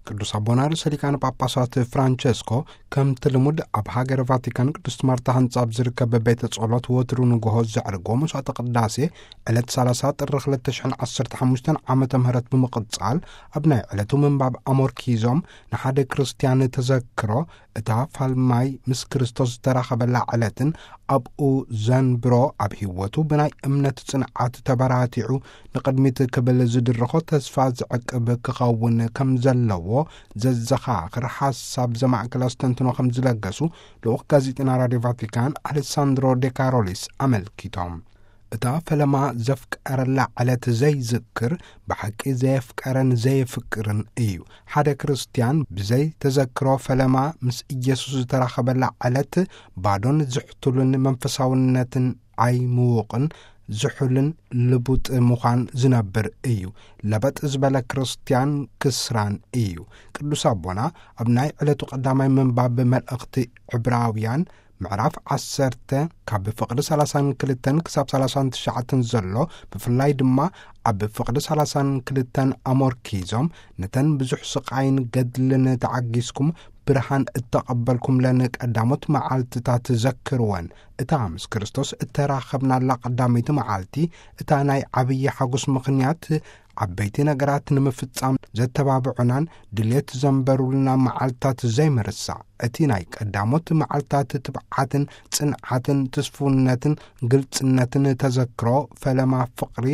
ቅዱስ አቡነ ርእሰ ሊቃነ ጳጳሳት ፍራንቸስኮ ከም ትልሙድ ኣብ ሃገር ቫቲካን ቅድስት ማርታ ህንጻብ ዝርከብ ቤተ ጸሎት ወትሩ ንግሆ ዘዕርጎ መስዋዕተ ቅዳሴ ዕለት 30 ጥሪ 2015 ዓመተ ምህረት ብምቕጻል ኣብ ናይ ዕለቱ ምንባብ ኣሞርኪዞም ንሓደ ክርስቲያን ተዘክሮ እታ ፋልማይ ምስ ክርስቶስ ዝተራኸበላ ዕለትን ኣብኡ ዘንብሮ ኣብ ህይወቱ ብናይ እምነት ጽንዓት ተበራቲዑ ንቅድሚት ክብል ዝድርኾ ተስፋ ዝዕቅብ ክኸውን ከም ዘለዎ ዘዘኻኽር ሓሳብ ዘማዕከለ ኣስተንትኖ ከም ዝለገሱ ልኡኽ ጋዜጠና ራድዮ ቫቲካን አሌሳንድሮ ዴ ካሮሊስ ኣመልኪቶም። እታ ፈለማ ዘፍቀረላ ዕለት ዘይዝክር ብሓቂ ዘየፍቀረን ዘየፍቅርን እዩ። ሓደ ክርስቲያን ብዘይ ተዘክሮ ፈለማ ምስ ኢየሱስ ዝተራኸበላ ዕለት ባዶን ዝሕቱልን መንፈሳውነትን ኣይምውቕን ዝሑልን ልቡጥ ምዃን ዝነብር እዩ። ለበጥ ዝበለ ክርስቲያን ክስራን እዩ። ቅዱስ ኣቦና ኣብ ናይ ዕለቱ ቀዳማይ ምንባብ መልእኽቲ ዕብራውያን ምዕራፍ 10 ካብ ፍቕዲ 32 ክሳብ 39 ዘሎ ብፍላይ ድማ ኣብ ፍቕዲ 32 ኣሞርኪዞም ነተን ብዙሕ ስቃይን ገድልን ተዓጊስኩም ብርሃን እተቐበልኩም ለን ቀዳሞት መዓልትታት ዘክርወን። እታ ምስ ክርስቶስ እተራኸብናላ ቀዳመይቲ መዓልቲ እታ ናይ ዓብዪ ሓጎስ ምኽንያት ዓበይቲ ነገራት ንምፍጻም ዘተባብዑናን ድልየት ዘንበሩልና መዓልትታት ዘይምርሳዕ እቲ ናይ ቀዳሞት መዓልትታት ትብዓትን ጽንዓትን ተስፉነትን ግልጽነትን ተዘክሮ ፈለማ ፍቕሪ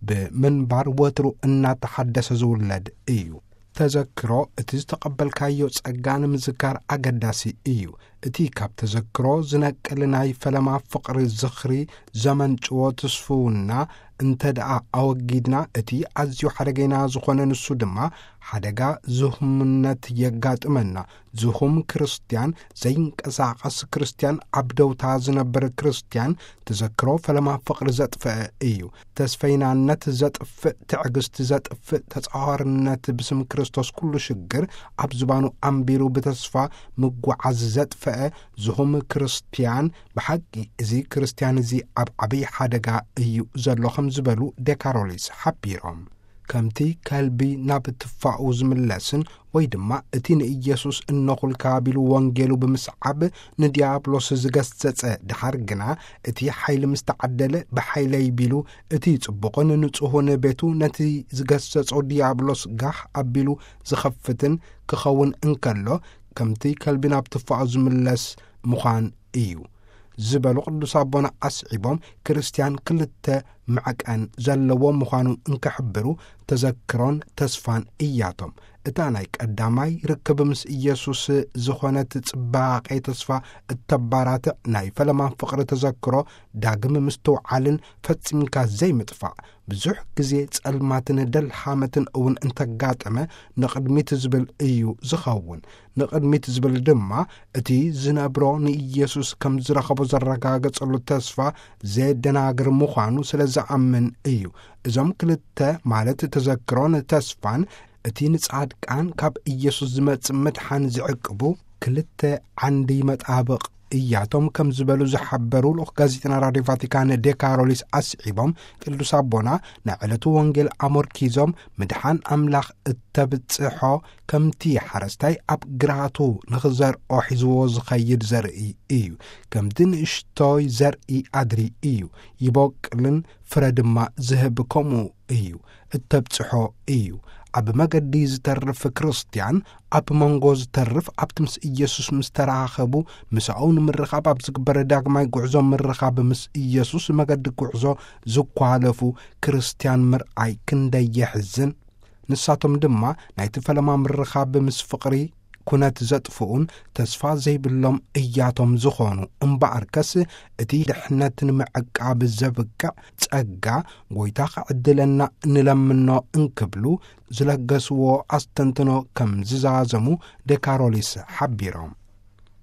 ብምንባር ወትሩ እናተሓደሰ ዝውለድ እዩ። ተዘክሮ እቲ ዝተቐበልካዮ ጸጋ ንምዝካር ኣገዳሲ እዩ። እቲ ካብ ተዘክሮ ዝነቅል ናይ ፈለማ ፍቕሪ ዝኽሪ ዘመንጭዎ ተስፉውና እንተ ደኣ ኣወጊድና እቲ ኣዝዩ ሓደገና ዝኾነ ንሱ ድማ ሓደጋ ዝሁምነት የጋጥመና። ዝሁም ክርስቲያን ዘይንቀሳቐስ ክርስቲያን ኣብ ደውታ ዝነብር ክርስቲያን ተዘክሮ ፈለማ ፍቕሪ ዘጥፍአ እዩ። ተስፈይናነት ዘጥፍእ፣ ትዕግስቲ ዘጥፍእ፣ ተጻዋርነት ብስም ክርስቶስ ኩሉ ሽግር ኣብ ዝባኑ ኣንቢሩ ብተስፋ ምጓዓዝ ዘጥፍአ ዝሁም ክርስቲያን ብሓቂ እዚ ክርስቲያን እዚ ኣብ ዓብዪ ሓደጋ እዩ ዘሎ ከም ዝበሉ ዴካሮሊስ ሓቢሮም። ከምቲ ከልቢ ናብ ትፋኡ ዝምለስን ወይ ድማ እቲ ንኢየሱስ እነኹልካ ቢሉ ወንጌሉ ብምስዓብ ንዲያብሎስ ዝገሰጸ ድሓር ግና እቲ ሓይሊ ምስ ተዓደለ ብሓይለይ ቢሉ እቲ ጽቡቕን ንጹሑን ቤቱ ነቲ ዝገሰጾ ዲያብሎስ ጋሕ ኣቢሉ ዝኸፍትን ክኸውን እንከሎ ከምቲ ከልቢ ናብ ትፋኡ ዝምለስ ምዃን እዩ ዝበሉ ቅዱስ ኣቦና ኣስዒቦም ክርስቲያን ክልተ ምዕቀን ዘለዎ ምዃኑ እንክሕብሩ ተዘክሮን ተስፋን እያቶም። እታ ናይ ቀዳማይ ርክብ ምስ ኢየሱስ ዝኾነት ጽባቐ ተስፋ እተባራትዕ ናይ ፈለማ ፍቕሪ ተዘክሮ ዳግም ምስተውዓልን ፈጺምካ ዘይምጥፋዕ ብዙሕ ግዜ ጸልማትን ደልሓመትን እውን እንተጋጠመ ንቕድሚት ዝብል እዩ ዝኸውን። ንቕድሚት ዝብል ድማ እቲ ዝነብሮ ንኢየሱስ ከም ዝረኸቦ ዘረጋገጸሉ ተስፋ ዘደናግር ምዃኑ ስለ ዝኣምን እዩ። እዞም ክልተ ማለት ተዘክሮን ተስፋን እቲ ንጻድቃን ካብ ኢየሱስ ዝመጽእ ምድሓን ዝዕቅቡ ክልተ ዓንዲ መጣብቕ እያቶም ከም ዝበሉ ዝሓበሩ ልኡኽ ጋዜጠና ራድዮ ቫቲካን ዴካሮሊስ ኣስዒቦም ቅዱስ ኣቦና ናይ ዕለቱ ወንጌል ኣሞርኪዞም ምድሓን ኣምላኽ እተብጽሖ ከምቲ ሓረስታይ ኣብ ግራቱ ንኽዘርኦ ሒዝዎ ዝኸይድ ዘርኢ እዩ። ከምቲ ንእሽቶይ ዘርኢ ኣድሪ እዩ። ይበቅልን ፍረ ድማ ዝህብ ከምኡ እዩ። እተብጽሖ እዩ። ኣብ መገዲ ዝተርፍ ክርስቲያን ኣብ መንጎ ዝተርፍ ኣብቲ ምስ ኢየሱስ ምስ ተራኸቡ ምስኡ ንምርኻብ ኣብ ዝግበረ ዳግማይ ጉዕዞ ምርኻብ ምስ ኢየሱስ መገዲ ጉዕዞ ዝኳለፉ ክርስቲያን ምርኣይ ክንደየሕዝን። ንሳቶም ድማ ናይቲ ፈለማ ምርኻብ ምስ ፍቕሪ ኩነት ዘጥፍኡን ተስፋ ዘይብሎም እያቶም ዝኾኑ እምበኣርከስ እቲ ድሕነት ንምዕቃብ ዘብቅዕ ጸጋ ጐይታ ኸዕድለና ንለምኖ እንክብሉ ዝለገስዎ ኣስተንትኖ ከም ዝዛዘሙ ዴካሮሊስ ሓቢሮም።